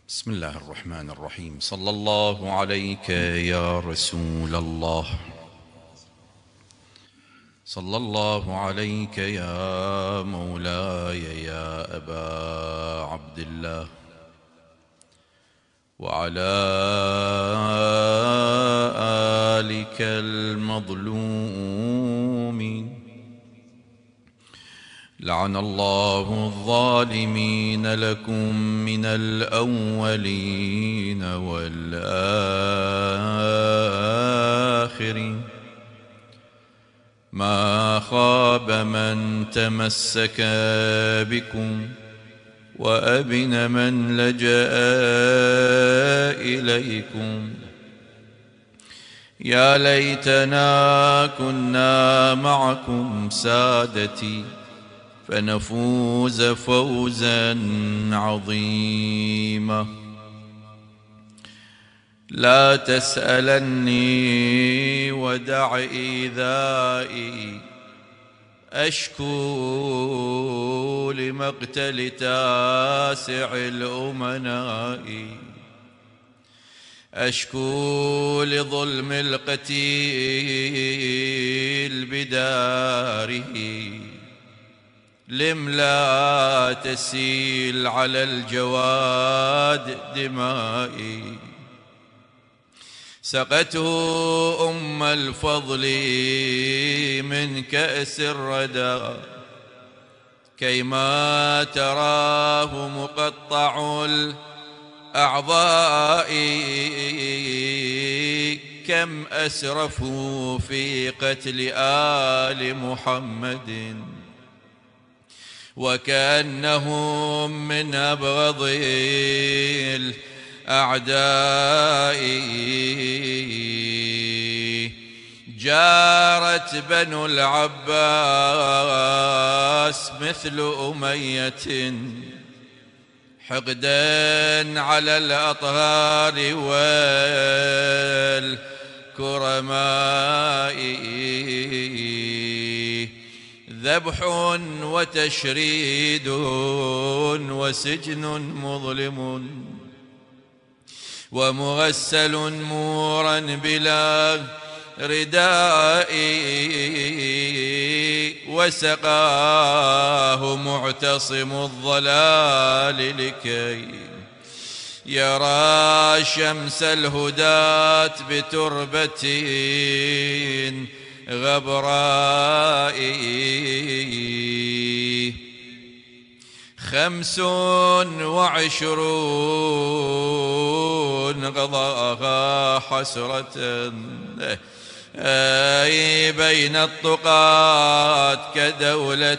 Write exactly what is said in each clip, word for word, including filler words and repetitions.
بسم الله الرحمن الرحيم. صلى الله عليك يا رسول الله، صلى الله عليك يا مولاي يا أبا عبد الله، وعلى آلك المظلومين. لعن الله الظالمين لكم من الأولين والآخرين. ما خاب من تمسك بكم وأبن من لجأ إليكم. يا ليتنا كنا معكم سادتي فنفوز فوزا عظيما. لا تسألني ودع إيذائي، أشكو لمقتل تاسع الأمناء، أشكو لظلم القتيل بداره. لم لا تسيل على الجواد دمائي. سقته أم الفضل من كأس الردى، كيما تراه مقطع الأعضاء. كم أسرفوا في قتل آل محمد، وكأنهم من أبغض الأعداء. جارت بنو العباس مثل أمية حقدا على الأطهار والكرماء. ذبح وتشريد وسجن مظلم، ومغسل مورا بلا رداء. وسقاه معتصم الضلال لكي يرى شمس الهداة بتربة غبراء. خمس وعشرون قضاها حسرة أي بين الطقات كدولة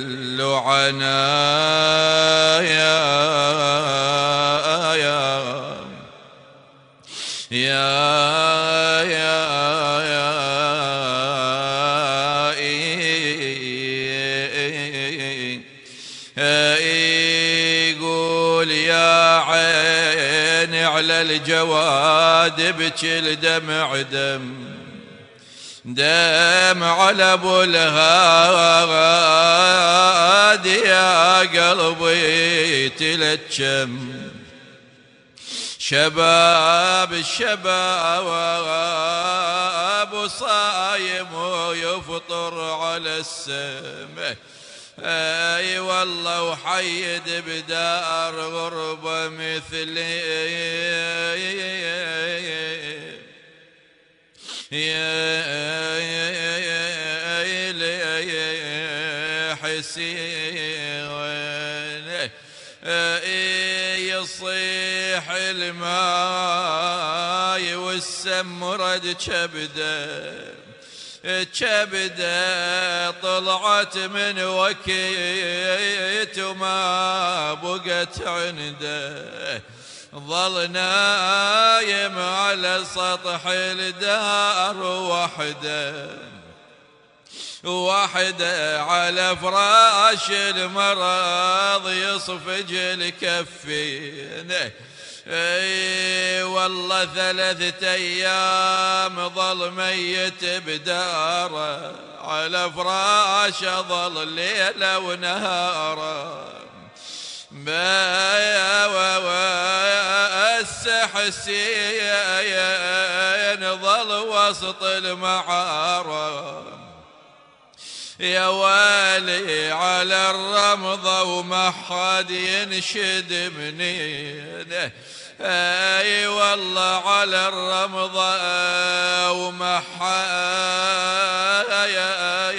اللعناء. يا يا يا يا يقول يا عين على الجواد ابكي الدمع دم دم على ابو الهادي. يا قلبي تلتشم شباب الشباب صايم ويفطر على السمه. اي والله وحيد بدار غربة مثلي. يا حسين يصيح الماي والسم رد كبده كبده. طلعت من وكيت وما بقت عنده. ظل نايم على سطح الدار وحده وحده على فراش المرض يصفج الكفين. اي والله ثلاثة ايام ظل ميت بداره، على فراشه ظل ليله ونهاره. هسه حسين ظل وسط المعارة، يا ويلي على الرمضة وما حد ينشد منين، اي والله على الرمضة وما حد يا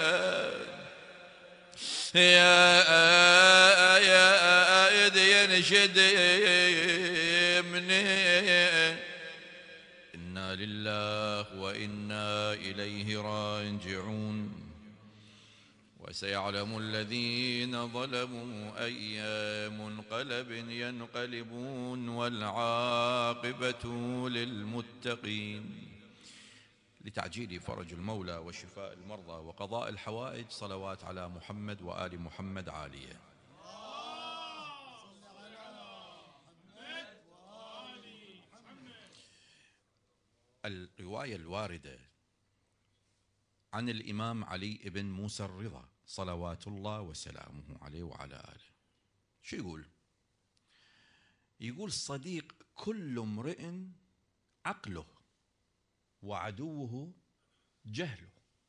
يا ينشد منين. إنا لله وإنا إليه راجعون. وسيعلم الذين ظلموا أي منقلب ينقلبون، والعاقبة للمتقين. لتعجيل فرج المولى وشفاء المرضى وقضاء الحوائج، صلوات على محمد وآل محمد عالية. الرواية الواردة عن الإمام علي بن موسى الرضا صلوات الله وسلامه عليه وعلى آله، شو يقول؟ يقول: صديق كل امرئ عقله وعدوه جهله.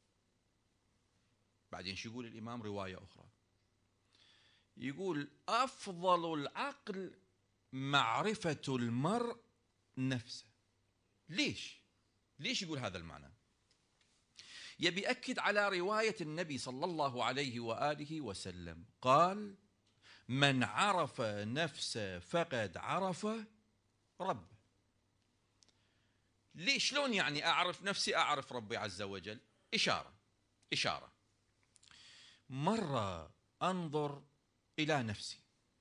بعدين شو يقول الإمام؟ رواية أخرى يقول: أفضل العقل معرفة المرء نفسه. ليش؟ ليش يقول هذا المعنى؟ يبي يأكد على رواية النبي صلى الله عليه وآله وسلم، قال: من عرف نفسه فقد عرف ربه. ليش؟ شلون يعني أعرف نفسي أعرف ربي عز وجل؟ إشارة إشارة مرة أنظر إلى نفسي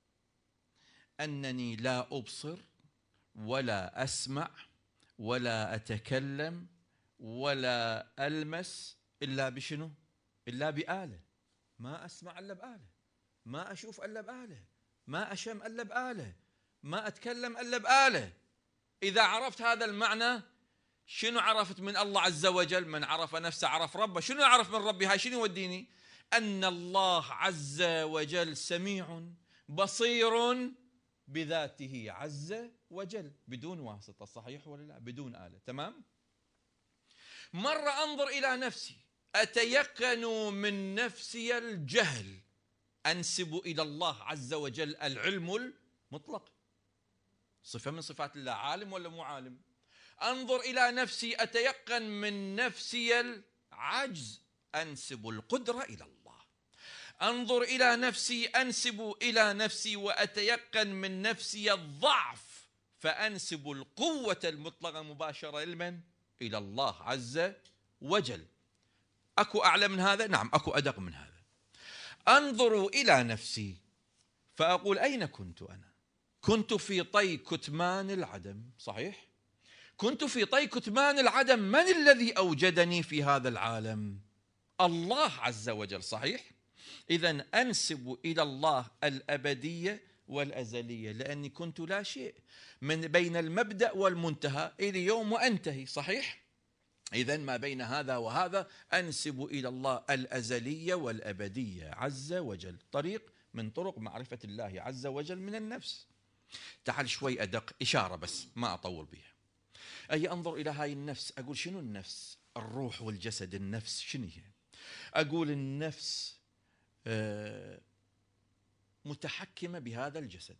أنني لا أبصر ولا أسمع ولا أتكلم ولا ألمس إلا بشنو؟ إلا بآلة. ما أسمع إلا بآلة، ما أشوف إلا بآلة، ما أشم إلا بآلة، ما أتكلم إلا بآلة. إذا عرفت هذا المعنى، شنو عرفت من الله عز وجل؟ من عرف نفسه عرف ربه. شنو يعرف من ربي؟ هاي شنو يوديني؟ أن الله عز وجل سميع بصير بذاته عز وجل، بدون واسطة. صحيح ولا لا؟ بدون آلة. تمام. مرة أنظر إلى نفسي أتيقن من نفسي الجهل، أنسب إلى الله عز وجل العلم المطلق، صفة من صفات الله. عالم ولا مو عالم؟ أنظر إلى نفسي أتيقن من نفسي العجز، أنسب القدرة إلى الله. أنظر إلى نفسي أنسب إلى نفسي وأتيقن من نفسي الضعف، فأنسب القوة المطلقة مباشرة لمن؟ إلى الله عز وجل. أكو أعلى من هذا؟ نعم أكو أدق من هذا. أنظر إلى نفسي فأقول: أين كنت أنا؟ كنت في طي كتمان العدم. صحيح؟ كنت في طي كتمان العدم. من الذي أوجدني في هذا العالم؟ الله عز وجل. صحيح؟ إذن أنسب إلى الله الأبدية والأزلية، لأني كنت لا شيء من بين المبدأ والمنتهى إلى يوم وأنتهي. صحيح؟ إذن ما بين هذا وهذا أنسب إلى الله الأزلية والأبدية عز وجل، طريق من طرق معرفة الله عز وجل من النفس. تعال شوي أدق، إشارة بس ما أطول بها. أي أنظر إلى هاي النفس أقول: شنو النفس؟ الروح والجسد. النفس شنو هي؟ أقول النفس متحكمة بهذا الجسد.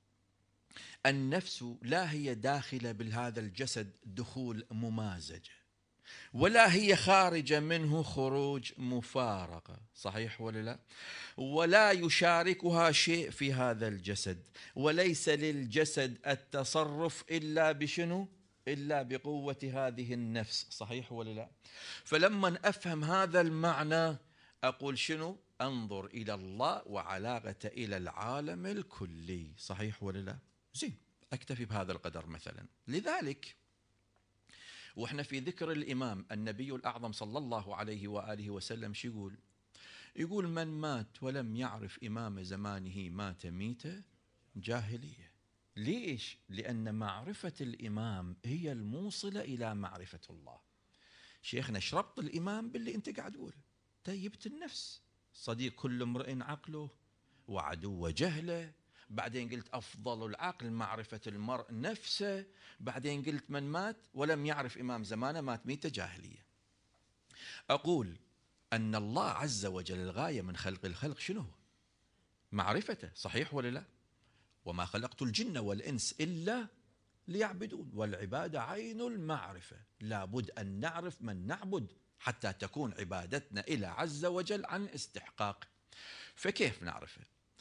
النفس لا هي داخلة بهذا الجسد دخول ممازجة، ولا هي خارجة منه خروج مفارقة. صحيح ولا لا؟ ولا يشاركها شيء في هذا الجسد، وليس للجسد التصرف إلا بشنو؟ إلا بقوة هذه النفس. صحيح ولا لا؟ فلما أفهم هذا المعنى أقول شنو؟ أنظر إلى الله وعلاقته إلى العالم الكلي. صحيح ولا لا؟ زين، أكتفي بهذا القدر مثلا. لذلك وإحنا في ذكر الإمام النبي الأعظم صلى الله عليه وآله وسلم شو يقول؟ يقول: من مات ولم يعرف إمام زمانه مات ميتة جاهلية. ليش؟ لأن معرفة الإمام هي الموصلة إلى معرفة الله. شيخنا شربت الإمام باللي أنت قاعد تقول، طيبت النفس. صديق كل امرئ عقله وعدو جهله، بعدين قلت أفضل العقل معرفة المرء نفسه، بعدين قلت من مات ولم يعرف إمام زمانه مات ميتة جاهلية. أقول أن الله عز وجل الغاية من خلق الخلق شنو هو؟ معرفته، صحيح ولا لا؟ وما خلقت الجن والإنس إلا ليعبدون، والعبادة عين المعرفة، لابد أن نعرف من نعبد حتى تكون عبادتنا إلى عز وجل عن استحقاق. فكيف نعرفه؟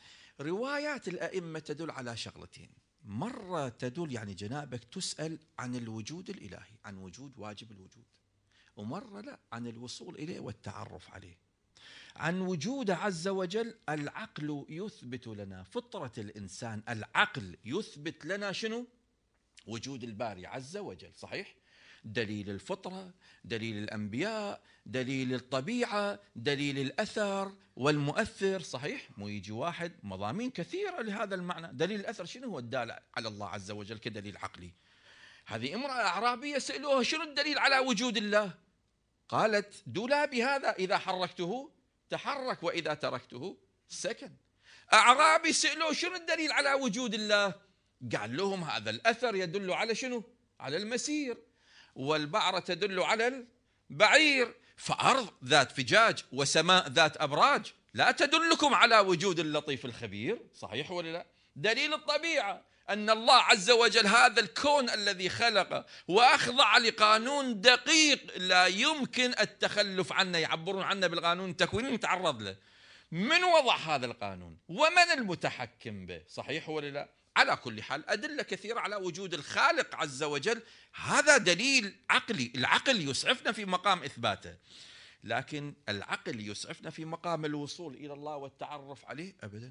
روايات الأئمة تدل على شغلتين، مرة تدل يعني جنابك تسأل عن الوجود الإلهي، عن وجود واجب الوجود، ومرة لا، عن الوصول إليه والتعرف عليه. عن وجوده عز وجل العقل يثبت لنا، فطرة الإنسان العقل يثبت لنا شنو؟ وجود الباري عز وجل، صحيح؟ دليل الفطرة، دليل الأنبياء، دليل الطبيعة، دليل الأثر والمؤثر، صحيح؟ مو يجي واحد، مضامين كثيرة لهذا المعنى. دليل الأثر شنو هو الدال على الله عز وجل كدليل عقلي؟ هذه امرأة أعرابية سألوها شنو الدليل على وجود الله؟ قالت دولابي هذا إذا حركته تحرك وإذا تركته سكن. أعرابي سألوه شنو الدليل على وجود الله؟ قال لهم هذا الأثر يدل على شنو؟ على المسير، والبعرة تدل على البعير، فأرض ذات فجاج وسماء ذات أبراج لا تدلكم على وجود اللطيف الخبير، صحيح ولا لا؟ دليل الطبيعة أن الله عز وجل هذا الكون الذي خلقه وأخضع لقانون دقيق لا يمكن التخلف عنه، يعبرون عنه بالقانون التكويني نتعرض له. من وضع هذا القانون؟ ومن المتحكم به؟ صحيح ولا لا؟ على كل حال أدلة كثيرة على وجود الخالق عز وجل، هذا دليل عقلي، العقل يسعفنا في مقام إثباته، لكن العقل يسعفنا في مقام الوصول إلى الله والتعرف عليه أبدا.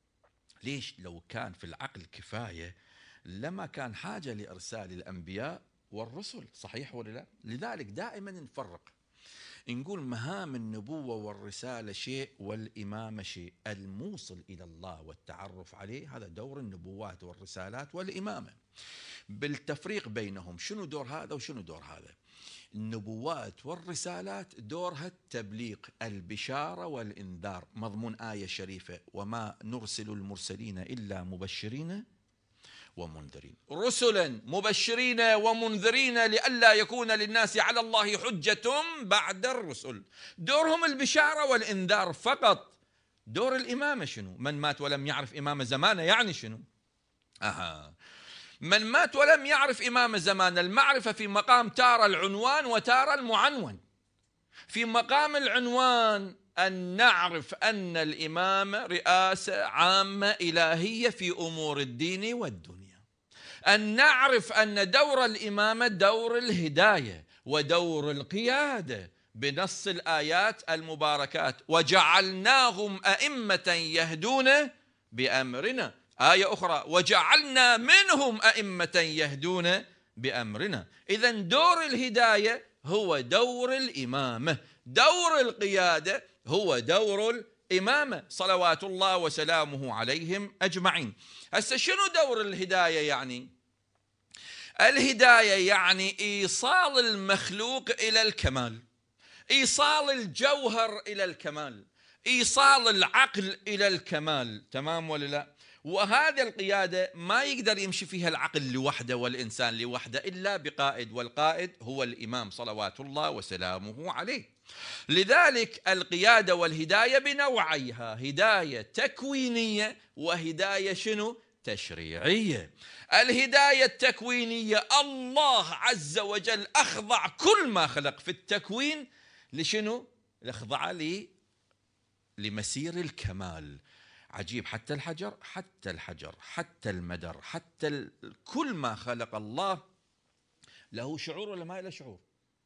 ليش؟ لو كان في العقل كفاية لما كان حاجة لإرسال الأنبياء والرسل، صحيح ولا لا؟ لذلك دائما نفرق، نقول مهام النبوة والرسالة شيء والإمامة شيء، الموصل إلى الله والتعرف عليه هذا دور النبوات والرسالات والإمامة. بالتفريق بينهم شنو دور هذا وشنو دور هذا؟ النبوات والرسالات دورها التبليغ، البشارة والإنذار، مضمون آية شريفة وما نرسل المرسلين إلا مبشرين ومنذرين، رسلا مبشرين ومنذرين لئلا يكون للناس على الله حجة بعد الرسل. دورهم البشارة والإنذار فقط. دور الإمامة شنو؟ من مات ولم يعرف إمام زمانه يعني شنو؟ أها، من مات ولم يعرف إمام زمان، المعرفة في مقام تارة العنوان وتارة المعنون. في مقام العنوان أن نعرف أن الإمام رئاسة عامة إلهية في أمور الدين والدنيا، أن نعرف أن دور الإمامة دور الهداية ودور القيادة بنص الآيات المباركات، وجعلناهم أئمة يهدون بأمرنا. آية أخرى وجعلنا منهم أئمة يهدون بأمرنا. إذن دور الهداية هو دور الإمامة، دور القيادة هو دور الإمامة صلوات الله وسلامه عليهم أجمعين. هسه شنو دور الهداية يعني؟ الهداية يعني إيصال المخلوق إلى الكمال، إيصال الجوهر إلى الكمال، إيصال العقل إلى الكمال، تمام ولا لا؟ وهذه القيادة ما يقدر يمشي فيها العقل لوحده والإنسان لوحده إلا بقائد، والقائد هو الإمام صلوات الله وسلامه عليه. لذلك القيادة والهداية بنوعيها، هداية تكوينية وهداية شنو؟ تشريعية. الهداية التكوينية الله عز وجل أخضع كل ما خلق في التكوين لشنو؟ أخضع لي لمسير الكمال. عجيب، حتى الحجر حتى الحجر حتى المدر حتى ال... كل ما خلق الله له شعور ولا ما له شعور؟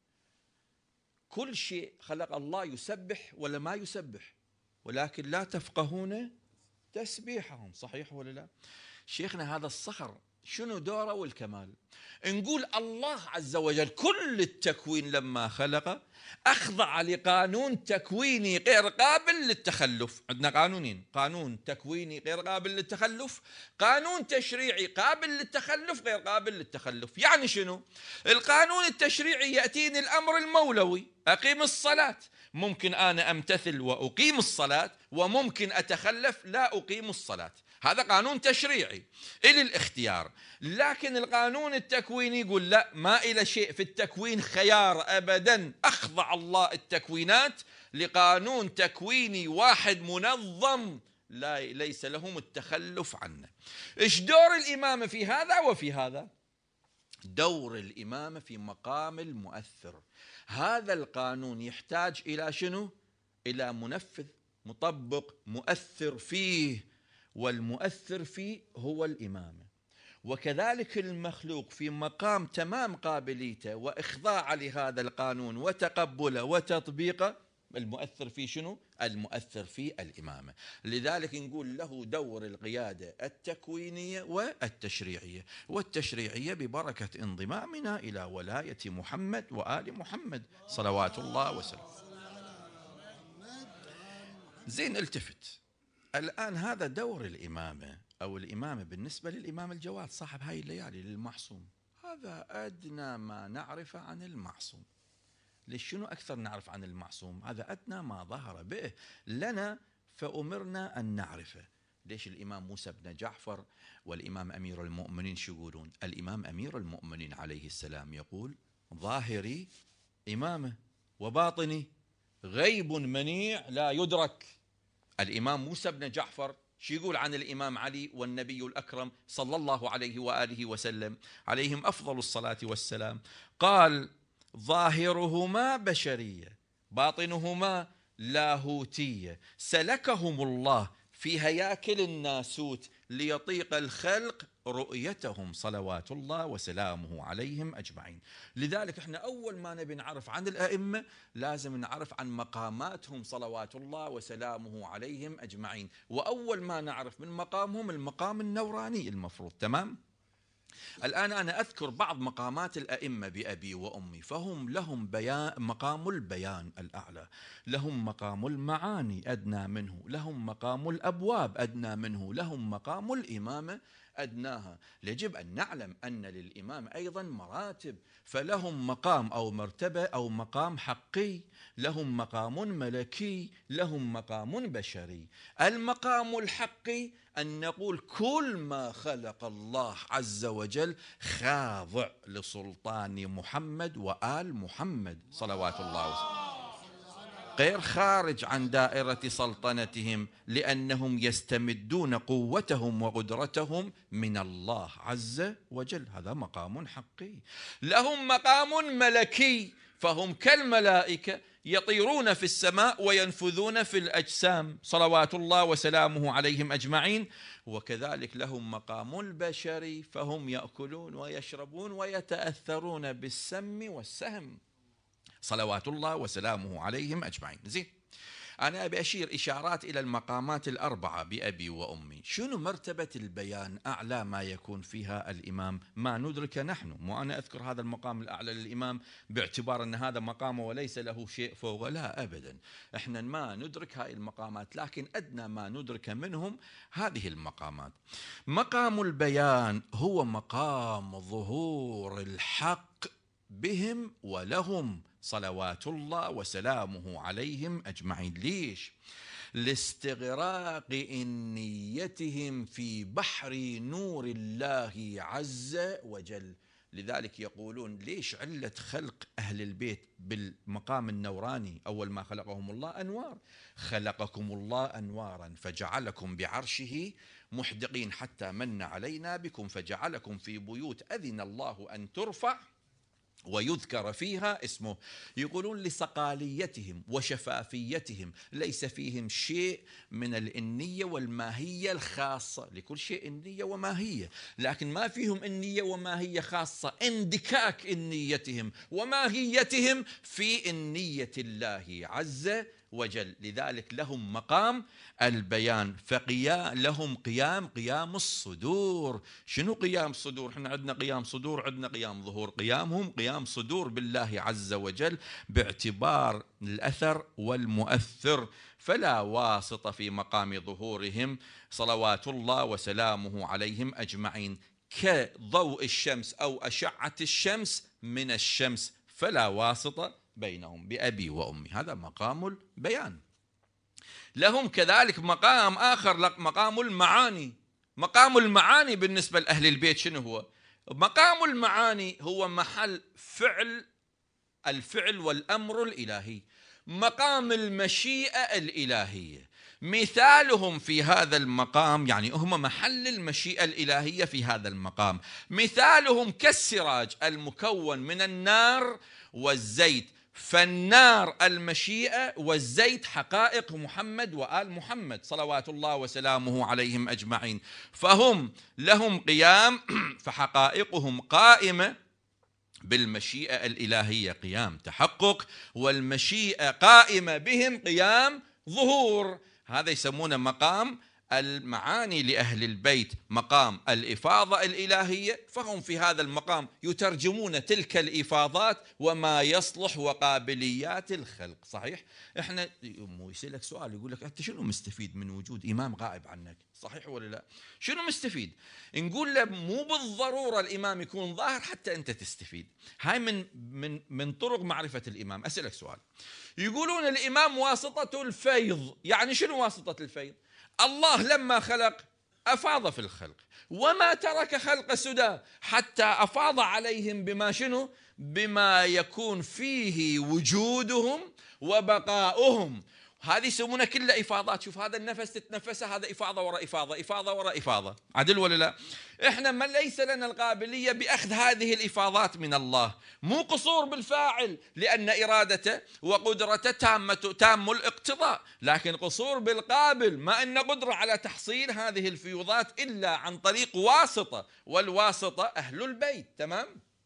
كل شيء خلق الله يسبح ولا ما يسبح؟ ولكن لا تفقهون تسبيحهم، صحيح ولا لا؟ شيخنا هذا الصخر شنو دوره والكمال؟ نقول الله عز وجل كل التكوين لما خلقه أخضع لقانون تكويني غير قابل للتخلف. عندنا قانونين، قانون تكويني غير قابل للتخلف، قانون تشريعي قابل للتخلف غير قابل للتخلف. يعني شنو؟ القانون التشريعي يأتيني الأمر المولوي، أقيم الصلاة، ممكن أنا أمتثل وأقيم الصلاة، وممكن أتخلف لا أقيم الصلاة. هذا قانون تشريعي إلى الاختيار. لكن القانون التكويني يقول لا، ما إلى شيء في التكوين خيار أبدا. أخضع الله التكوينات لقانون تكويني واحد منظم لا ليس لهم التخلف عنه. إيش دور الإمامة في هذا وفي هذا؟ دور الإمامة في مقام المؤثر. هذا القانون يحتاج إلى شنو؟ إلى منفذ، مطبق، مؤثر فيه، والمؤثر فيه هو الإمامة. وكذلك المخلوق في مقام تمام قابليته وإخضاع لهذا القانون وتقبله وتطبيقه، المؤثر في شنو؟ المؤثر في الإمامة. لذلك نقول له دور القيادة التكوينية والتشريعية، والتشريعية ببركة انضمامنا إلى ولاية محمد وآل محمد صلوات الله وسلامه. زين، التفت الآن، هذا دور الإمامة أو الإمامة بالنسبة للإمام الجواد صاحب هاي الليالي للمعصوم. هذا أدنى ما نعرف عن المعصوم. ليش؟ شنو أكثر نعرف عن المعصوم؟ هذا أدنى ما ظهر به لنا فأمرنا أن نعرفه. ليش الإمام موسى بن جعفر والإمام أمير المؤمنين شو يقولون؟ الإمام أمير المؤمنين عليه السلام يقول ظاهري إمامة وباطني غيب منيع لا يدرك. الإمام موسى بن جعفر شو يقول عن الإمام علي والنبي الأكرم صلى الله عليه وآله وسلم عليهم أفضل الصلاة والسلام؟ قال ظاهرهما بشرية باطنهما لاهوتية، سلكهم الله في هياكل الناسوت ليطيق الخلق رؤيتهم صلوات الله وسلامه عليهم أجمعين. لذلك احنا أول ما نبي نعرف عن الأئمة لازم نعرف عن مقاماتهم صلوات الله وسلامه عليهم أجمعين. وأول ما نعرف من مقامهم المقام النوراني المفروض. تمام؟ الآن أنا أذكر بعض مقامات الأئمة بأبي وأمي، فهم لهم بيان، مقام البيان الأعلى، لهم مقام المعاني أدنى منه، لهم مقام الأبواب أدنى منه، لهم مقام الإمامة أدناها. يجب أن نعلم أن للإمام أيضا مراتب، فلهم مقام أو مرتبة أو مقام حقي، لهم مقام ملكي، لهم مقام بشري. المقام الحقي أن نقول كل ما خلق الله عز وجل خاضع لسلطان محمد وآل محمد صلوات الله وسلامه، غير خارج عن دائرة سلطنتهم، لأنهم يستمدون قوتهم وقدرتهم من الله عز وجل. هذا مقام حقي. لهم مقام ملكي، فهم كالملائكة يطيرون في السماء وينفذون في الأجسام صلوات الله وسلامه عليهم أجمعين. وكذلك لهم مقام البشري، فهم يأكلون ويشربون ويتأثرون بالسم والسهم صلوات الله وسلامه عليهم أجمعين. زين، أنا أبي أشير إشارات إلى المقامات الأربعة بأبي وأمي. شنو مرتبة البيان أعلى ما يكون فيها الإمام ما ندرك نحن؟ مو أنا أذكر هذا المقام الأعلى للإمام باعتبار أن هذا مقامه وليس له شيء فوق، لا أبدا، إحنا ما ندرك هاي المقامات، لكن أدنى ما ندرك منهم هذه المقامات. مقام البيان هو مقام ظهور الحق بهم ولهم صلوات الله وسلامه عليهم أجمعين. ليش؟ لاستغراق نيتهم في بحر نور الله عز وجل. لذلك يقولون ليش علة خلق أهل البيت بالمقام النوراني؟ أول ما خلقهم الله أنوار، خلقكم الله أنوارا فجعلكم بعرشه محدقين حتى من علينا بكم فجعلكم في بيوت أذن الله أن ترفع ويذكر فيها اسمه. يقولون لصقاليتهم وشفافيتهم، ليس فيهم شيء من الإنية والماهية الخاصة، لكل شيء إنية وماهية، لكن ما فيهم إنية وماهية خاصة، اندكاك إنيتهم وماهيتهم في إنية الله عز وجل. لذلك لهم مقام البيان، فقيام لهم قيام قيام الصدور. شنو قيام صدور؟ احنا عندنا قيام صدور، عندنا قيام ظهور. قيامهم قيام صدور بالله عز وجل باعتبار الأثر والمؤثر، فلا واسطة في مقام ظهورهم صلوات الله وسلامه عليهم أجمعين، كضوء الشمس أو أشعة الشمس من الشمس، فلا واسطة بينهم بأبي وأمي. هذا مقام البيان. لهم كذلك مقام آخر، مقام المعاني. مقام المعاني بالنسبة لأهل البيت شنو هو؟ مقام المعاني هو محل فعل الفعل والأمر الإلهي، مقام المشيئة الإلهية. مثالهم في هذا المقام، يعني هم محل المشيئة الإلهية في هذا المقام، مثالهم كالسراج المكون من النار والزيت، فالنار المشيئة والزيت حقائق محمد وآل محمد صلوات الله وسلامه عليهم أجمعين، فهم لهم قيام فحقائقهم قائمة بالمشيئة الإلهية قيام تحقق، والمشيئة قائمة بهم قيام ظهور. هذا يسمونه مقام المعاني لأهل البيت، مقام الإفاضة الإلهية، فهم في هذا المقام يترجمون تلك الإفاضات وما يصلح وقابليات الخلق. صحيح؟ احنا يسألك سؤال يقول لك أنت شنو مستفيد من وجود إمام غائب عنك؟ صحيح ولا لا؟ شنو مستفيد؟ نقول له مو بالضرورة الإمام يكون ظاهر حتى أنت تستفيد. هاي من من من طرق معرفة الإمام. أسألك سؤال، يقولون الإمام واسطة الفيض، يعني شنو واسطة الفيض؟ الله لما خلق أفاض في الخلق، وما ترك خلق سدى حتى أفاض عليهم بما شنو؟ بما يكون فيه وجودهم وبقاؤهم. هذه يسمونها كلها إفاضات. شوف هذا النفس تتنفسه، هذا إفاضة وراء إفاضة، إفاضة وراء إفاضة. عدل ولا لا؟ إحنا ما ليس لنا القابلية بأخذ هذه الإفاضات من الله، مو قصور بالفاعل لأن إرادته وقدرته تامة تام الاقتضاء، لكن قصور بالقابل، ما أن قدرة على تحصيل هذه الفيوضات إلا عن طريق واسطة، والواسطة أهل البيت. تمام؟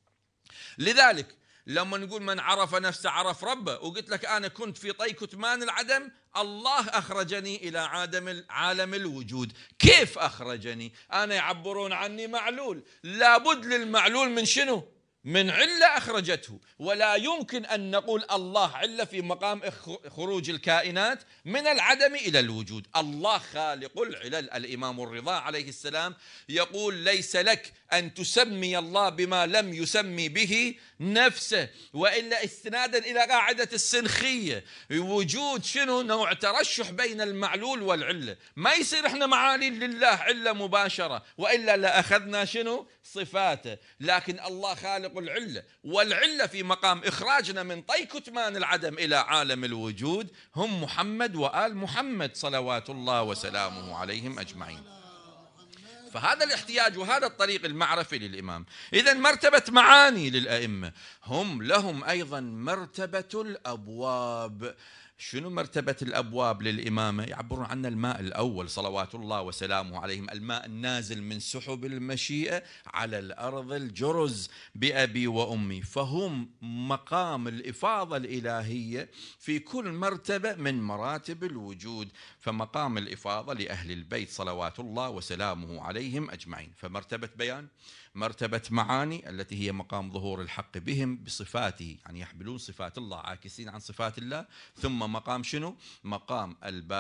لذلك لما نقول من عرف نفسه عرف ربه، وقلت لك أنا كنت في طي كتمان العدم، الله أخرجني إلى عالم عالم الوجود. كيف أخرجني؟ أنا يعبرون عني معلول، لابد للمعلول من شنو؟ من علة أخرجته، ولا يمكن أن نقول الله علة في مقام خروج الكائنات من العدم إلى الوجود. الله خالق العلل. الإمام الرضا عليه السلام يقول ليس لك أن تسمي الله بما لم يسمي به نفسه، وإلا استنادا إلى قاعدة السنخية، وجود شنو؟ نوع ترشح بين المعلول والعلة. ما يصير احنا معاني لله علة مباشرة، وإلا لأخذنا شنو؟ صفاته. لكن الله خالق العلة، والعلة في مقام إخراجنا من طي كتمان العدم إلى عالم الوجود هم محمد وآل محمد صلوات الله وسلامه عليهم أجمعين. فهذا الاحتياج وهذا الطريق المعرفي للإمام. إذن مرتبة معاني للأئمة، هم لهم أيضا مرتبة الأبواب. شنو مرتبة الأبواب للإمامة؟ يعبرون عن الماء الأول صلوات الله وسلامه عليهم، الماء النازل من سحب المشيئة على الأرض الجرز بأبي وأمي. فهم مقام الإفاضة الإلهية في كل مرتبة من مراتب الوجود. فمقام الإفاضة لأهل البيت صلوات الله وسلامه عليهم أجمعين. فمرتبة بيان، مرتبة معاني التي هي مقام ظهور الحق بهم بصفاته، يعني يحملون صفات الله عاكسين عن صفات الله. ثم مقام شنو؟ مقام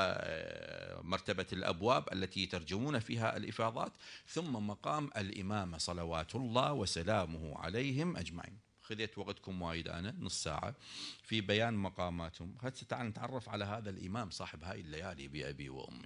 مرتبة الأبواب التي يترجمون فيها الإفاضات. ثم مقام الإمامة صلوات الله وسلامه عليهم أجمعين. خذيت وقتكم وايد أنا نص ساعة في بيان مقاماتهم. هسه تعال نتعرف على هذا الإمام صاحب هاي الليالي بأبي وأمي.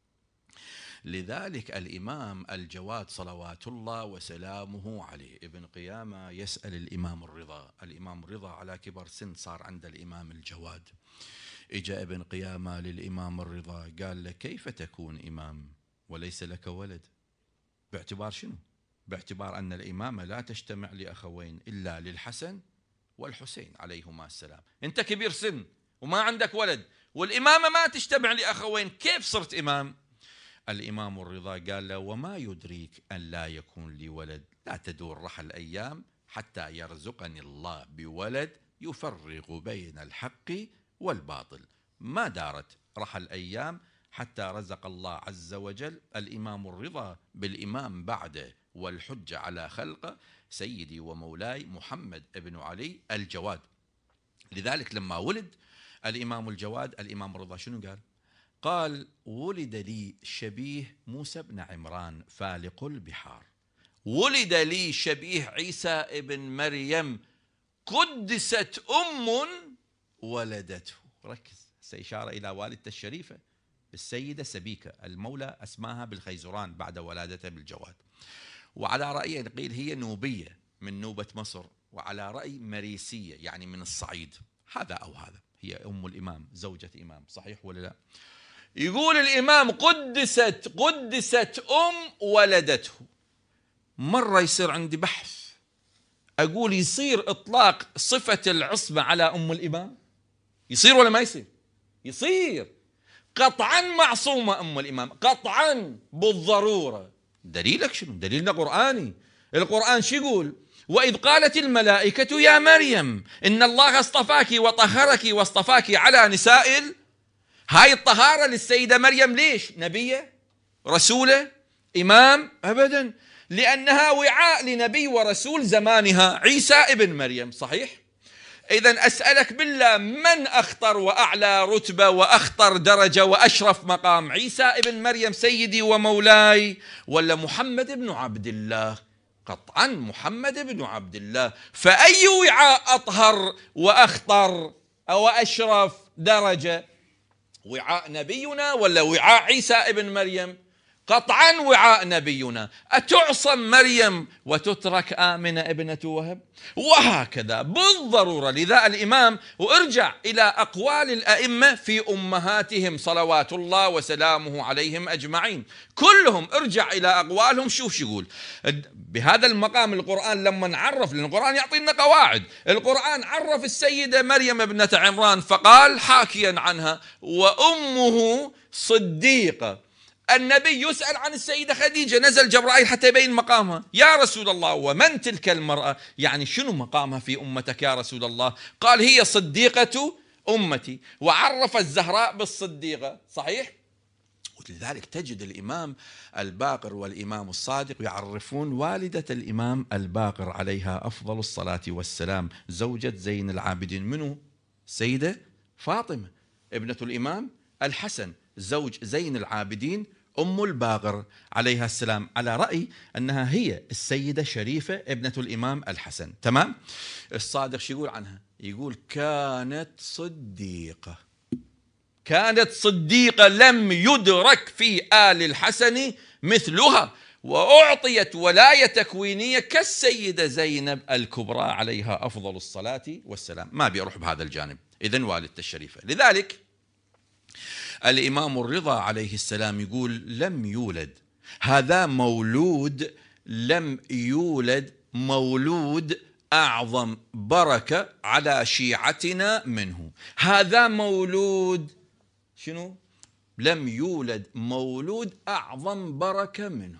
لذلك الإمام الجواد صلوات الله وسلامه عليه، ابن قيامة يسأل الإمام الرضا، الإمام الرضا على كبر سن صار عند الإمام الجواد. إجا ابن قيامة للإمام الرضا قال له كيف تكون إمام وليس لك ولد؟ باعتبار شنو؟ باعتبار أن الإمامة لا تجتمع لأخوين إلا للحسن والحسين عليهما السلام. أنت كبير سن وما عندك ولد، والإمامة ما تجتمع لأخوين، كيف صرت إمام؟ الإمام الرضا قال له وما يدريك أن لا يكون لي ولد؟ لا تدور رحى الأيام حتى يرزقني الله بولد يفرق بين الحق والباطل. ما دارت رحى الأيام حتى رزق الله عز وجل الإمام الرضا بالإمام بعده والحجة على خلقه سيدي ومولاي محمد بن علي الجواد. لذلك لما ولد الإمام الجواد الإمام الرضا شنو قال؟ قال ولد لي شبيه موسى بن عمران فالق البحار، ولد لي شبيه عيسى ابن مريم قدست أم ولدته. ركز، سيشار إلى والدته الشريفة السيدة سبيكة المولى أسماها بالخيزران بعد ولادتها بالجواد. وعلى رأي قيل هي نوبية من نوبة مصر، وعلى رأي مريسية يعني من الصعيد. هذا أو هذا، هي أم الإمام زوجة إمام، صحيح ولا لا؟ يقول الإمام قدست قدست أم ولدته. مرة يصير عندي بحث أقول يصير إطلاق صفة العصمة على أم الإمام؟ يصير ولا ما يصير؟ يصير قطعا، معصومة أم الإمام قطعا بالضرورة. دليلك شنو؟ دليلنا قرآني. القرآن شو يقول؟ وإذ قالت الملائكة يا مريم إن الله اصطفاك وطهرك واصطفاك على نساء ال... هاي الطهارة للسيدة مريم ليش؟ نبية؟ رسولة؟ إمام؟ أبدا، لأنها وعاء لنبي ورسول زمانها عيسى ابن مريم، صحيح؟ إذن أسألك بالله، من أخطر وأعلى رتبة وأخطر درجة وأشرف مقام، عيسى ابن مريم سيدي ومولاي ولا محمد بن عبد الله؟ قطعا محمد بن عبد الله. فأي وعاء أطهر وأخطر أو أشرف درجة، وعاء نبينا ولا وعاء عيسى ابن مريم؟ قطعا وعاء نبينا. أتعصم مريم وتترك آمنة ابنة وهب؟ وهكذا بالضرورة. لذا الإمام، وارجع إلى أقوال الأئمة في أمهاتهم صلوات الله وسلامه عليهم أجمعين، كلهم ارجع إلى أقوالهم. شوف شو يقول بهذا المقام القرآن لما نعرف، لأن القرآن يعطينا قواعد. القرآن عرف السيدة مريم ابنة عمران فقال حاكيا عنها وأمه صديقة. النبي يسأل عن السيدة خديجة، نزل جبرائيل حتى يبين مقامها. يا رسول الله ومن تلك المرأة؟ يعني شنو مقامها في أمتك يا رسول الله؟ قال هي صديقة أمتي، وعرف الزهراء بالصديقة، صحيح؟ ولذلك تجد الإمام الباقر والإمام الصادق يعرفون والدة الإمام الباقر عليها أفضل الصلاة والسلام زوجة زين العابدين. منو؟ السيدة فاطمة ابنة الإمام الحسن زوج زين العابدين أم الباقر عليها السلام، على رأي أنها هي السيدة شريفة ابنة الإمام الحسن. تمام؟ الصادق شو يقول عنها؟ يقول كانت صديقة، كانت صديقة لم يدرك في آل الحسن مثلها، وأعطيت ولاية تكوينية كالسيدة زينب الكبرى عليها أفضل الصلاة والسلام. ما بيروح بهذا الجانب. إذن والدته الشريفة. لذلك الإمام الرضا عليه السلام يقول لم يولد، هذا مولود لم يولد، مولود أعظم بركة على شيعتنا منه. هذا مولود شنو؟ لم يولد، مولود أعظم بركة منه.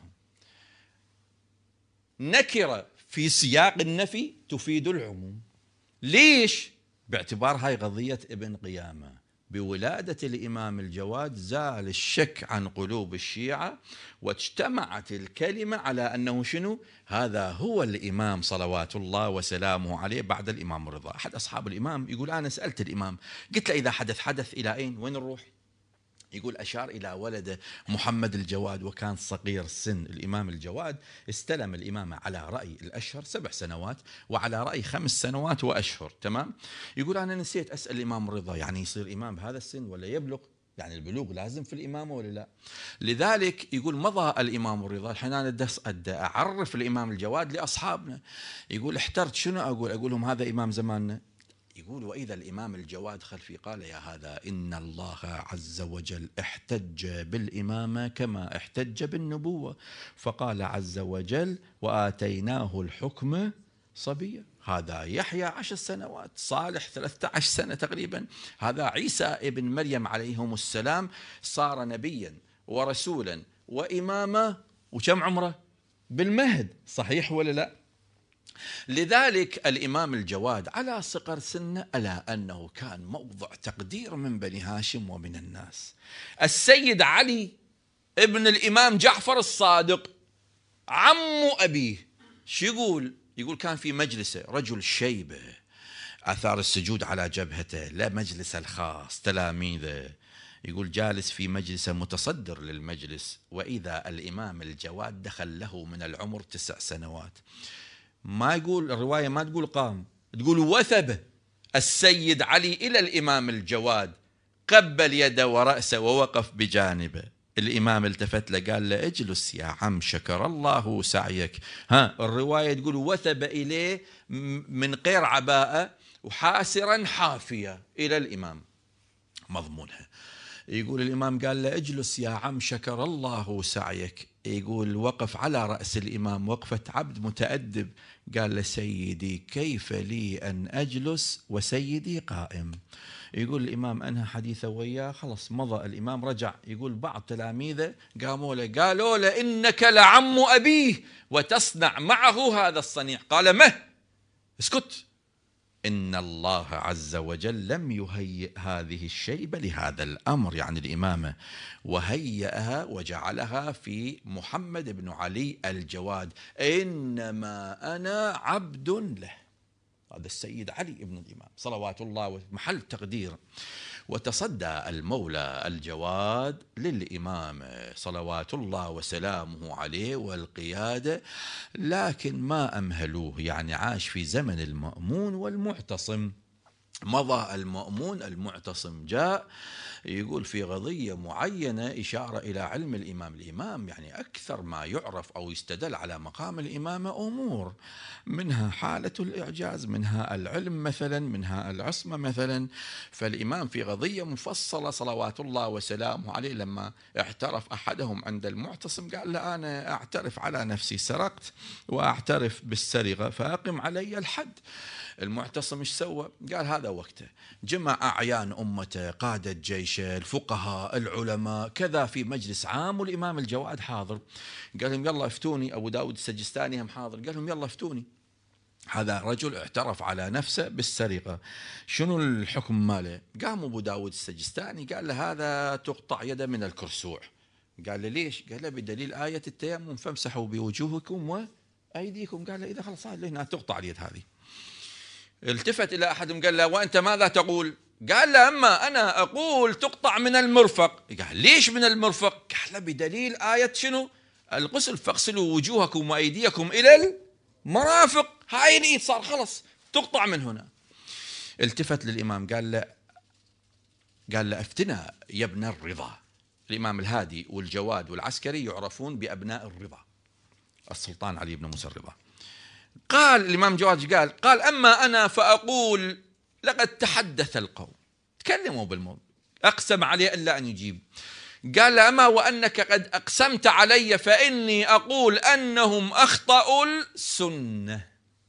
نكرة في سياق النفي تفيد العموم. ليش؟ باعتبار هاي قضية ابن قيامة. بولادة الإمام الجواد زال الشك عن قلوب الشيعة، واجتمعت الكلمة على أنه شنو؟ هذا هو الإمام صلوات الله وسلامه عليه بعد الإمام الرضا. أحد أصحاب الإمام يقول أنا سألت الإمام، قلت له إذا حدث حدث إلى أين؟ وين نروح؟ يقول أشار إلى ولده محمد الجواد وكان صغير السن. الإمام الجواد استلم الإمامة على رأي الأشهر سبع سنوات وعلى رأي خمس سنوات وأشهر. تمام؟ يقول أنا نسيت أسأل الإمام الرضا يعني يصير إمام بهذا السن ولا يبلغ؟ يعني البلوغ لازم في الإمامة ولا لا؟ لذلك يقول مضى الإمام الرضا. الحين أنا أدى أعرف الإمام الجواد لأصحابنا. يقول احترت شنو أقول؟ أقول لهم هذا إمام زماننا. يقول وإذا الإمام الجواد خلفي قال يا هذا إن الله عز وجل احتج بالإمامة كما احتج بالنبوة، فقال عز وجل وآتيناه الحكم صبيا. هذا يحيى عشر سنوات، صالح ثلاثة عشر سنة تقريبا، هذا عيسى ابن مريم عليهم السلام صار نبيا ورسولا وإماما وكم عمره؟ بالمهد، صحيح ولا لا؟ لذلك الإمام الجواد على صغر سنه ألا أنه كان موضع تقدير من بني هاشم ومن الناس. السيد علي ابن الإمام جعفر الصادق عم أبيه شو يقول؟ يقول كان في مجلسه رجل شيبة آثار السجود على جبهته، لا مجلس الخاص تلاميذه. يقول جالس في مجلسه متصدر للمجلس، وإذا الإمام الجواد دخل له من العمر تسع سنوات. ما يقول الرواية، ما تقول قام، تقول وثب السيد علي إلى الإمام الجواد قبل يده ورأسه ووقف بجانبه. الإمام التفت له قال له اجلس يا عم شكر الله سعيك. ها الرواية تقول وثب إليه من غير عباءة وحاسرا حافية إلى الإمام مضمونها. يقول الإمام قال له اجلس يا عم شكر الله سعيك. يقول وقف على رأس الإمام وقفة عبد متأدب. قال له سيدي كيف لي أن أجلس وسيدي قائم. يقول الإمام أنهى حديثه وياه خلص مضى الإمام رجع. يقول بعض تلاميذه قاموا له قالوا له إنك لعم أبيه وتصنع معه هذا الصنيع. قال ما اسكت، إن الله عز وجل لم يهيئ هذه الشيبة لهذا الأمر، يعني الإمامة، وهيئها وجعلها في محمد بن علي الجواد، إنما أنا عبد له. هذا السيد علي بن الإمام صلوات الله محل تقدير. وتصدى المولى الجواد للإمام صلوات الله وسلامه عليه والقيادة، لكن ما أمهلوه، يعني عاش في زمن المأمون والمعتصم. مضى المأمون، المعتصم جاء. يقول في قضية معينة إشارة إلى علم الإمام. الإمام يعني أكثر ما يعرف أو يستدل على مقام الإمامة أمور، منها حالة الإعجاز، منها العلم مثلا، منها العصمة مثلا. فالإمام في قضية مفصلة صلوات الله وسلامه عليه لما اعترف أحدهم عند المعتصم قال له أنا أعترف على نفسي سرقت وأعترف بالسرقة فأقم علي الحد. المعتصم ايش سوى؟ قال هذا وقته. جمع أعيان أمته، قادة جيشه، الفقهاء، العلماء، كذا في مجلس عام، والإمام الجواد حاضر. قال لهم يلا افتوني. أبو داود السجستاني هم حاضر. قال لهم يلا افتوني، هذا رجل اعترف على نفسه بالسرقة، شنو الحكم ماله؟ قام أبو داود السجستاني قال له هذا تقطع يده من الكرسوع. قال له ليش؟ قال له بدليل آية التيمم فامسحوا بوجوهكم وأيديكم. قال له إذا خلص هنا تقطع اليد هذه. التفت إلى أحدهم قال له وأنت ماذا تقول؟ قال له أما أنا أقول تقطع من المرفق. قال ليش من المرفق؟ قال له بدليل آية شنو؟ الغسل فاغسلوا وجوهكم وأيديكم إلى المرافق. هاي الإيد صار خلص تقطع من هنا. التفت للإمام قال له قال له افتنا يا ابن الرضا. الإمام الهادي والجواد والعسكري يعرفون بأبناء الرضا، السلطان علي بن موسى الرضا. قال الإمام جواد قال قال أما أنا فأقول لقد تحدث القوم، تكلموا بالموضوع، أقسم عليه إلا أن يجيب. قال أما وأنك قد أقسمت علي فإني أقول أنهم أخطأوا السنة.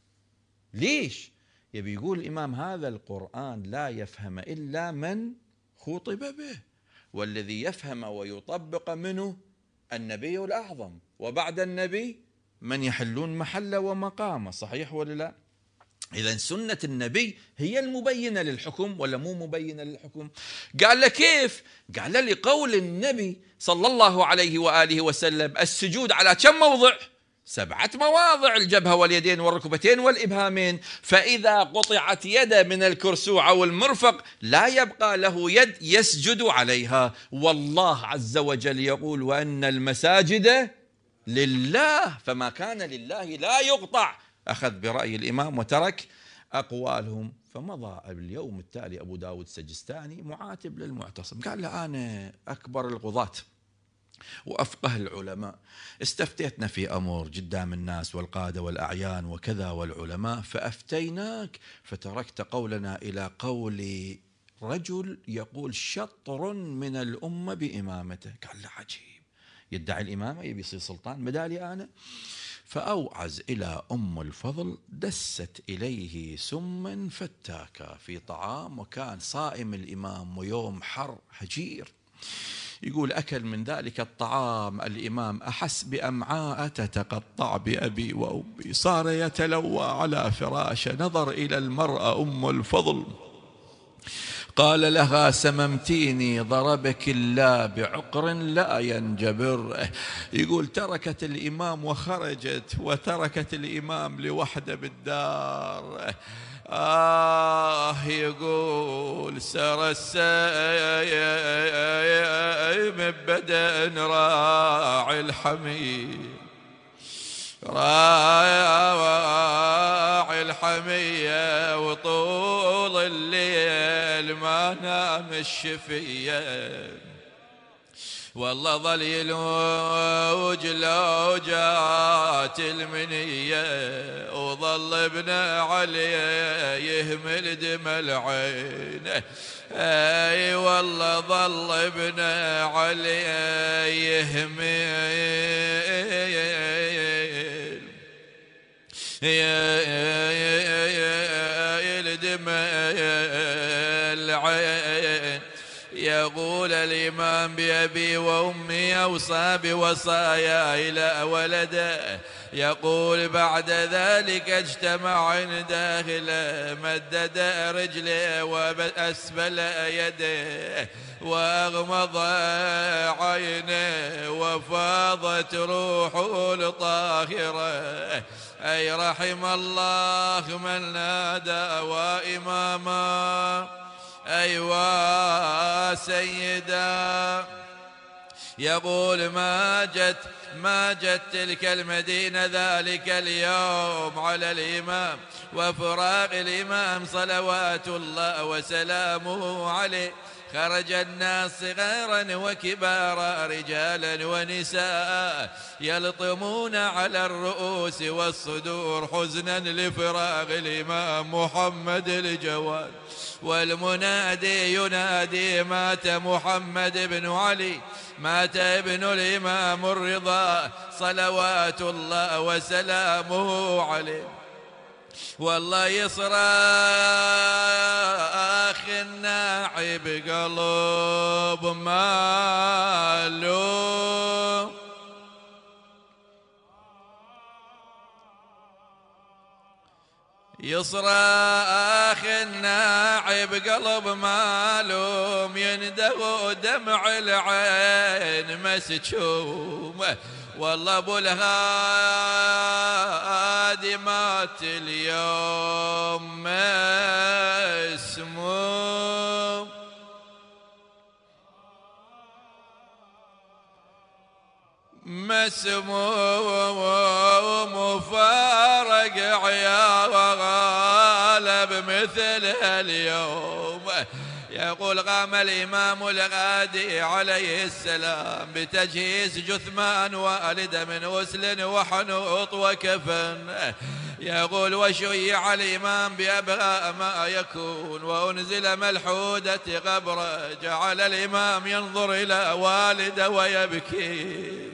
ليش؟ يبي يقول الإمام هذا القرآن لا يفهم إلا من خطب به، والذي يفهم ويطبق منه النبي الأعظم، وبعد النبي من يحلون محله ومقامه. صحيح ولا لا؟ إذا سنة النبي هي المبينة للحكم ولا مو مبينة للحكم؟ قال له كيف؟ قال له لقول النبي صلى الله عليه وآله وسلم السجود على كم موضع؟ سبعة مواضع، الجبهة واليدين والركبتين والإبهامين. فإذا قطعت يده من الكرسوع أو المرفق لا يبقى له يد يسجد عليها. والله عز وجل يقول وأن المساجد لله فما كان لله لا يقطع. أخذ برأي الإمام وترك أقوالهم. فمضى اليوم التالي أبو داود السجستاني معاتب للمعتصم قال له أنا أكبر القضاة وأفقه العلماء، استفتيتنا في أمور قدام الناس والقادة والأعيان وكذا والعلماء فأفتيناك فتركت قولنا إلى قول رجل يقول شطر من الأمة بإمامته. قال له عجيب، يدعي الإمامة يبي يصير سلطان بدالي أنا. فأوعز إلى أم الفضل دست إليه سما فتاكا في طعام، وكان صائم الإمام ويوم حر هجير. يقول أكل من ذلك الطعام الإمام أحس بأمعاء تتقطع بأبي وأمي، صار يتلوى على فراشه، نظر إلى المرأة أم الفضل قال لها سممتيني ضربك الله بعقر لا ينجبر. يقول تركت الإمام وخرجت وتركت الإمام لوحده بالدار. آه يقول سر السيم ببدن راعي الحميم، راعي الحمية وطول الليل الليل ما نام الشفية، والله ظل يلوج لوجات المنية، وظل ابن علي يهمل دم العين. اي والله ظل ابن علي يهمل دم العين. يقول الإمام بأبي وأمي أوصى بوصايا إلى ولده، يقول بعد ذلك اجتمع عنده مدد رجله وأسفل يده وأغمض عينه وفاضت روحه الطاهرة. أي رحم الله من نادى وإماما أيوا سيدا. يقول ما جت ما جت تلك المدينة ذلك اليوم على الإمام وفراق الإمام صلوات الله وسلامه عليه. خرج الناس صغارا وكبارا رجالا ونساء يلطمون على الرؤوس والصدور حزنا لفراق الإمام محمد الجواد. والمنادي ينادي مات محمد بن علي، مات ابن الإمام الرضا صلوات الله وسلامه عليه. والله يصرخ الناعي بقلب ماله، يصرخ الناعي بقلب مالوم، يندغ دمع العين مسجوم. والله ابو الهادي مات اليوم مسموم، مسموم وفارق عيال بمثل اليوم. يقول قام الإمام الغادي عليه السلام بتجهيز جثمان والده من غسل وحنوط وكفن. يقول وشيع الإمام بأبهى ما يكون وأنزل ملحودة قبره. جعل الإمام ينظر إلى والده ويبكي،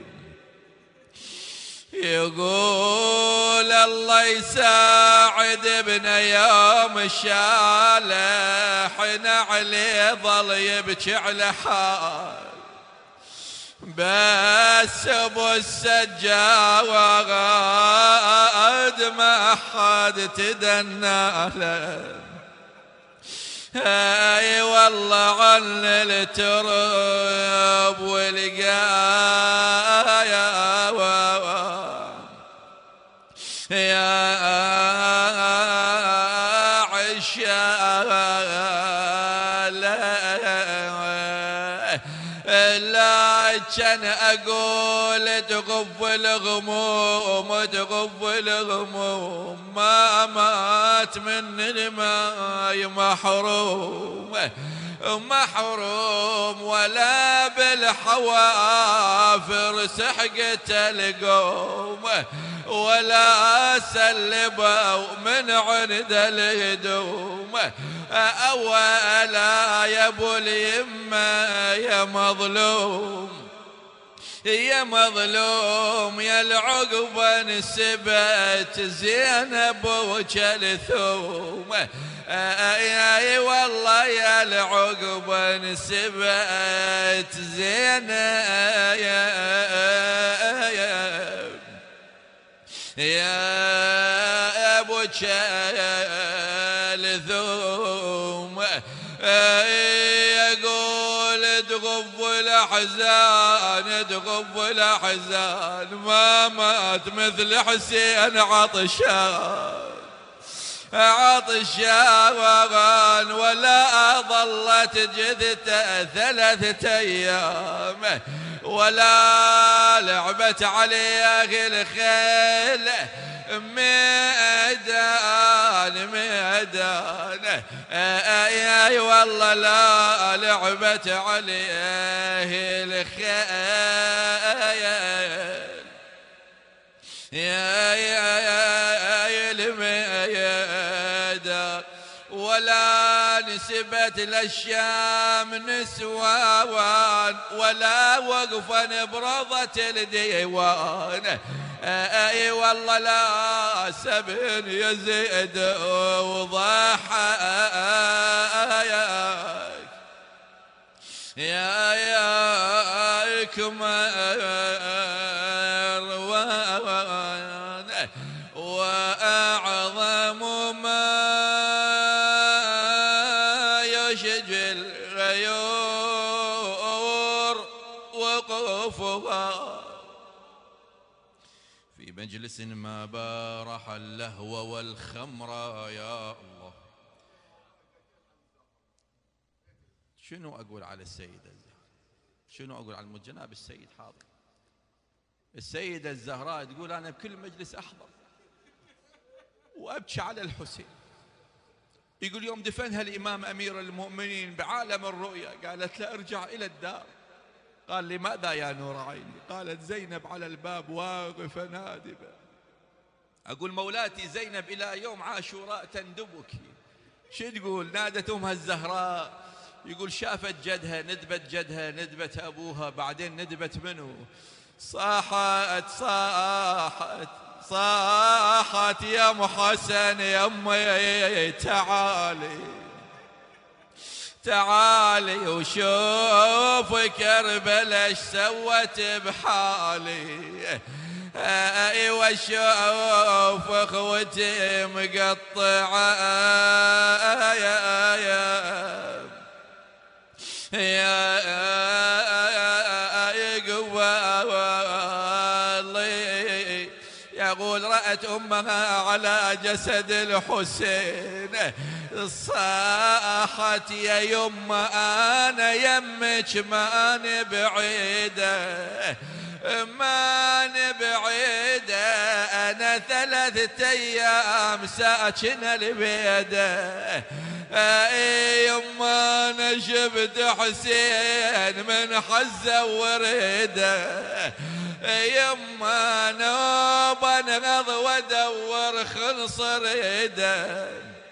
يقول الله يساعد ابن يوم الشالح عليه ظل يبكي على حال، بس ابو السجاد ما حد تدنى له. اي والله عن الترب والقايا يا عشاء لا كان أقول تغف الغموم تغف الغموم، ما مات من الماء محروم محروم ولا بالحوافر سحقت القوم، ولا سلبوا من عند الهدوم. أولا يا ابو اليمه يا مظلوم يا مظلوم، يا العقبة نسبت زينب وكلثوم. اي والله يا العقبة نسبت زينب يا ابو كلثوم. يقول تغف الاحزان تغف الاحزان، ما مات مثل حسين عطشان عطشان، ولا ظلت جثته ثلاثة أيام، ولا لعبت عليه الخيل ميدان ميدان. اي والله لا لعبت عليه الخيل يا يا يا الميدان ولا نسبت للشام نسوان ولا وقفا بروضة الديوان اي والله لا سبن يزيد وضحى يا يا كمر واعظم ما يشجل غيور وقوفها في مجلس ما بارح اللهو والخمر يا الله. شنو أقول على السيدة الزهراء؟ شنو أقول على جناب السيد حاضر؟ السيدة الزهراء تقول أنا بكل مجلس أحضر وأبكي على الحسين. يقول يوم دفنها الإمام أمير المؤمنين بعالم الرؤيا قالت له ارجع إلى الدار. قال لماذا يا نور عيني؟ قالت زينب على الباب واقفة نادبة. أقول مولاتي زينب إلى يوم عاشوراء تندبك. شو تقول؟ نادت أمها الزهراء. يقول شافت جدها ندبت جدها ندبت أبوها بعدين ندبت منه. صاحت صاحت صاحت يا ام حسن يا امي تعالي تعالي وشوف كربلاء ايش سوت بحالي. ايوه شوف اخوتي مقطعه يا يا يا يقول رأت أمها على جسد الحسين صاحت يا يمه أنا يمك ما نبعيده ما نبعيده أنا ثلاثة أيام ساكن البيده. اي يما انا شفت حسين من حزه وريده يما نوبا نغض وادور خلص ريده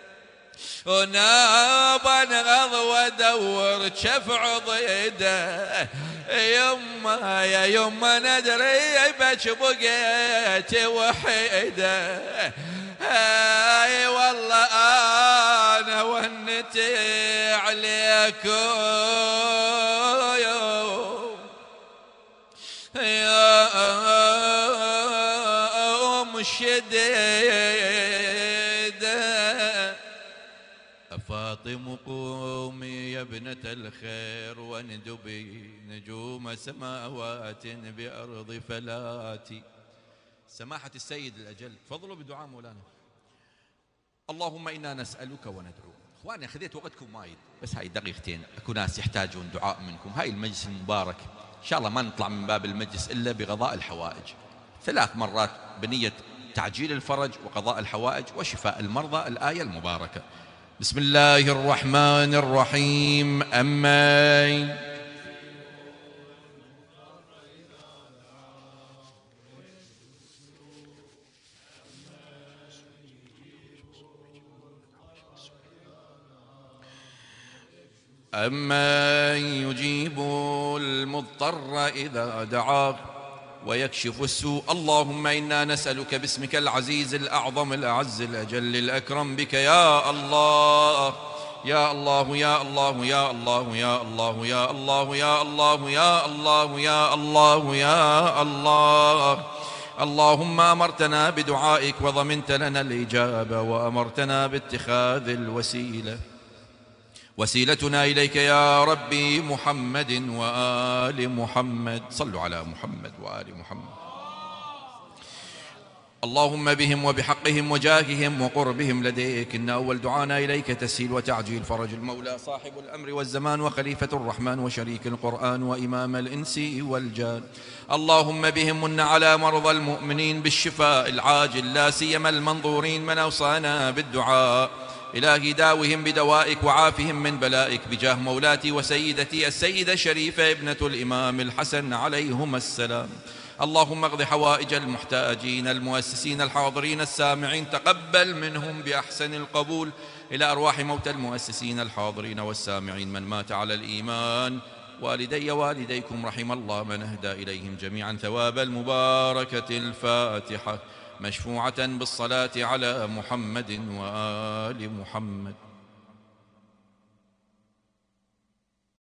ونابا نغض وادور شفع ضيده يما يا يما ندري بك بقيت وحيده. اي والله انا ونتي عليكم يا ام شديده. فاطم قومي يا ابنة الخير واندبي نجوم سماوات بأرض فلاتي. سماحة السيد الأجل تفضلوا بدعاء مولانا. اللهم إنا نسألك وندعو. إخواني خذيت وقتكم وايد بس هاي دقيقتين أكو ناس يحتاجون دعاء منكم. هاي المجلس المبارك إن شاء الله ما نطلع من باب المجلس إلا بقضاء الحوائج ثلاث مرات بنية تعجيل الفرج وقضاء الحوائج وشفاء المرضى. الآية المباركة بسم الله الرحمن الرحيم. أمين أمن يجيب المضطر إذا دعاه ويكشف السوء. اللهم إنا نسألك باسمك العزيز الأعظم الأعز الأجل الأكرم بك يا الله يا الله يا الله يا الله يا الله يا الله يا الله يا الله يا الله يا الله. اللهم أمرتنا بدعائك وضمنت لنا الإجابة وأمرتنا باتخاذ الوسيلة. وسيلتنا إليك يا ربي محمد وآل محمد. صلوا على محمد وآل محمد. اللهم بهم وبحقهم وجاههم وقربهم لديك إن أول دعانا إليك تسهيل وتعجيل فرج المولى صاحب الأمر والزمان وخليفة الرحمن وشريك القرآن وإمام الإنس والجان. اللهم بهم من على مرضى المؤمنين بالشفاء العاجل لا سيما المنظورين من أوصانا بالدعاء إلهي داوهم بدوائك وعافهم من بلائك بجاه مولاتي وسيدتي السيدة الشريفة ابنة الإمام الحسن عليهما السلام. اللهم اقض حوائج المحتاجين المؤسسين الحاضرين السامعين، تقبل منهم بأحسن القبول. إلى أرواح موتى المؤسسين الحاضرين والسامعين من مات على الإيمان، والدي والديكم رحم الله من أهدى إليهم جميعا ثواب المباركة الفاتحة، مشفوعة بالصلاة على محمد وآل محمد.